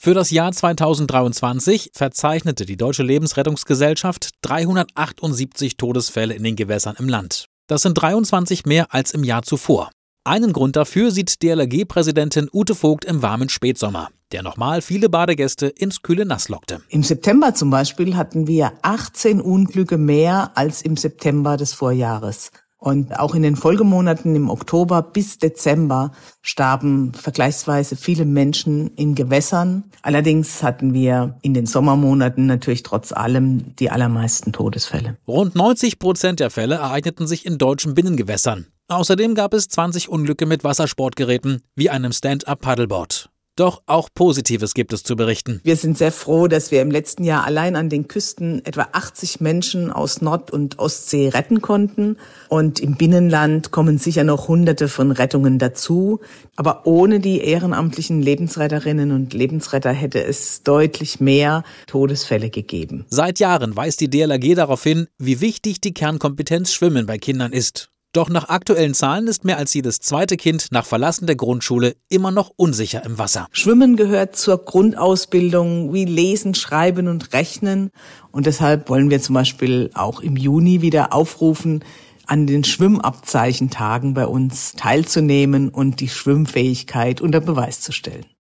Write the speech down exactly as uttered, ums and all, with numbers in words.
Für das Jahr zweitausenddreiundzwanzig verzeichnete die Deutsche Lebensrettungsgesellschaft dreihundertachtundsiebzig Todesfälle in den Gewässern im Land. Das sind dreiundzwanzig mehr als im Jahr zuvor. Einen Grund dafür sieht D L R G-Präsidentin Ute Vogt im warmen Spätsommer, der nochmal viele Badegäste ins kühle Nass lockte. Im September zum Beispiel hatten wir achtzehn Unglücke mehr als im September des Vorjahres. Und auch in den Folgemonaten im Oktober bis Dezember starben vergleichsweise viele Menschen in Gewässern. Allerdings hatten wir in den Sommermonaten natürlich trotz allem die allermeisten Todesfälle. Rund neunzig Prozent der Fälle ereigneten sich in deutschen Binnengewässern. Außerdem gab es zwanzig Unglücke mit Wassersportgeräten wie einem Stand-up-Paddleboard. Doch auch Positives gibt es zu berichten. Wir sind sehr froh, dass wir im letzten Jahr allein an den Küsten etwa achtzig Menschen aus Nord- und Ostsee retten konnten. Und im Binnenland kommen sicher noch Hunderte von Rettungen dazu. Aber ohne die ehrenamtlichen Lebensretterinnen und Lebensretter hätte es deutlich mehr Todesfälle gegeben. Seit Jahren weist die D L R G darauf hin, wie wichtig die Kernkompetenz Schwimmen bei Kindern ist. Doch nach aktuellen Zahlen ist mehr als jedes zweite Kind nach Verlassen der Grundschule immer noch unsicher im Wasser. Schwimmen gehört zur Grundausbildung wie Lesen, Schreiben und Rechnen. Und deshalb wollen wir zum Beispiel auch im Juni wieder aufrufen, an den Schwimmabzeichentagen bei uns teilzunehmen und die Schwimmfähigkeit unter Beweis zu stellen.